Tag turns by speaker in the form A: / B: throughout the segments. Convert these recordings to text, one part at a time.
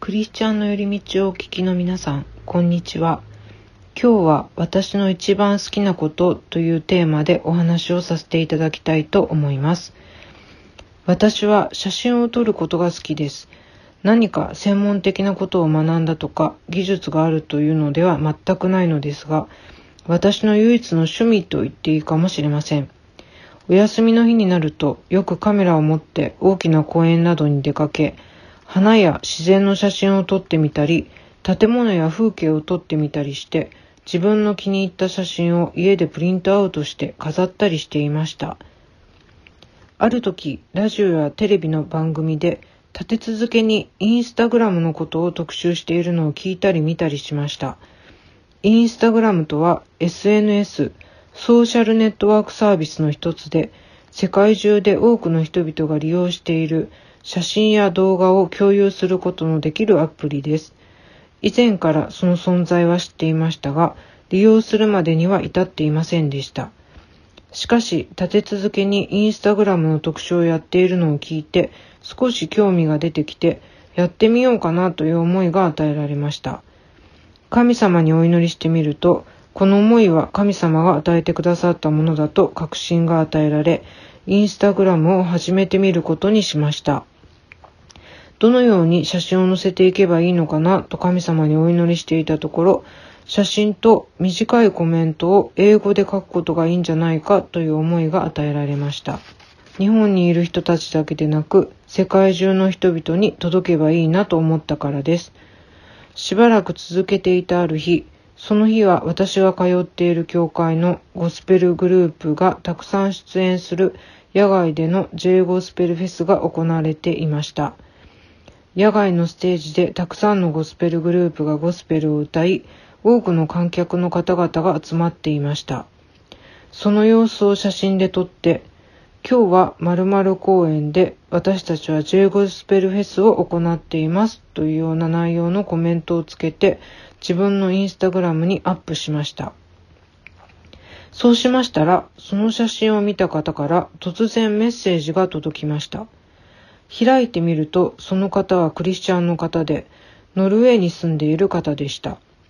A: クリスチャンの寄り道をお聞きの皆さん、こんにちは。今日は私の一番好きなことというテーマでお話をさせていただきたいと思います。私は写真を撮ることが好きです。何か専門的なことを学んだとか技術があるというのでは全くないのですが、私の唯一の趣味と言っていいかもしれません。お休みの日になるとよくカメラを持って大きな公園などに出かけ、花や自然の写真を撮ってみたり、建物や風景を撮ってみたりして、自分の気に入った写真を家でプリントアウトして飾ったりしていました。ある時、ラジオやテレビの番組で立て続けにインスタグラムのことを特集しているのを聞いたり見たりしました。インスタグラムとは SNS、ソーシャルネットワークサービスの一つで、世界中で多くの人々が利用している写真や動画を共有することのできるアプリです。以前からその存在は知っていましたが、利用するまでには至っていませんでした。しかし、立て続けにインスタグラムの特集をやっているのを聞いて、少し興味が出てきて、やってみようかなという思いが与えられました。神様にお祈りしてみると、この思いは神様が与えてくださったものだと確信が与えられ、インスタグラムを始めてみることにしました。どのように写真を載せていけばいいのかなと神様にお祈りしていたところ、写真と短いコメントを英語で書くことがいいんじゃないかという思いが与えられました。日本にいる人たちだけでなく、世界中の人々に届けばいいなと思ったからです。しばらく続けていたある日、その日は私が通っている教会のゴスペルグループがたくさん出演する野外での J ゴスペルフェスが行われていました。野外のステージでたくさんのゴスペルグループがゴスペルを歌い、多くの観客の方々が集まっていました。その様子を写真で撮って、今日は〇〇公園で私たちは J ゴスペルフェスを行っていますというような内容のコメントをつけて、自分のインスタグラムにアップしました。そうしましたら、その写真を見た方から突然メッセージが届きました。開いてみると、その方はクリスチャンの方で、ノルウェーに住んでいる方でした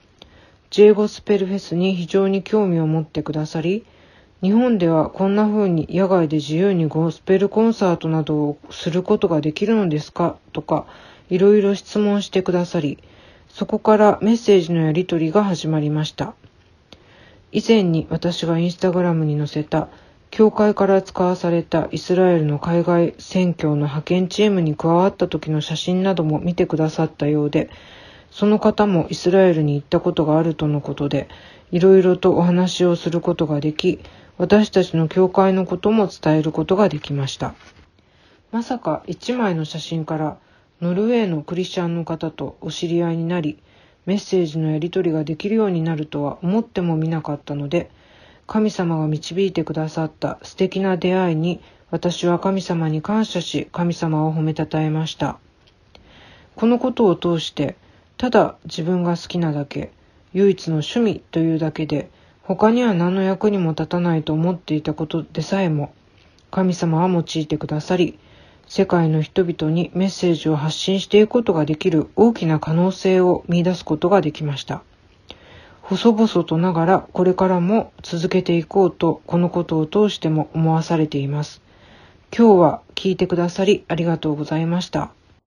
A: 。J ゴスペルフェスに非常に興味を持ってくださり、日本ではこんな風に野外で自由にゴスペルコンサートなどをすることができるのですかとか、いろいろ質問してくださり、そこからメッセージのやり取りが始まりました。以前に私がインスタグラムに載せた教会から使わされたイスラエルの海外宣教の派遣チームに加わった時の写真なども見てくださったようで、その方もイスラエルに行ったことがあるとのことで、いろいろとお話をすることができ、私たちの教会のことも伝えることができました。まさか一枚の写真からノルウェーのクリスチャンの方とお知り合いになり、メッセージのやり取りができるようになるとは思ってもみなかったので、神様が導いてくださった素敵な出会いに私は神様に感謝し、神様を褒めたたえました。このことを通して、ただ自分が好きなだけ、唯一の趣味というだけで、他には何の役にも立たないと思っていたことでさえも、神様は用いてくださり、世界の人々にメッセージを発信していくことができる大きな可能性を見出すことができました。細々とながらこれからも続けていこうと、このことを通しても思わされています。今日は聞いてくださりありがとうございました。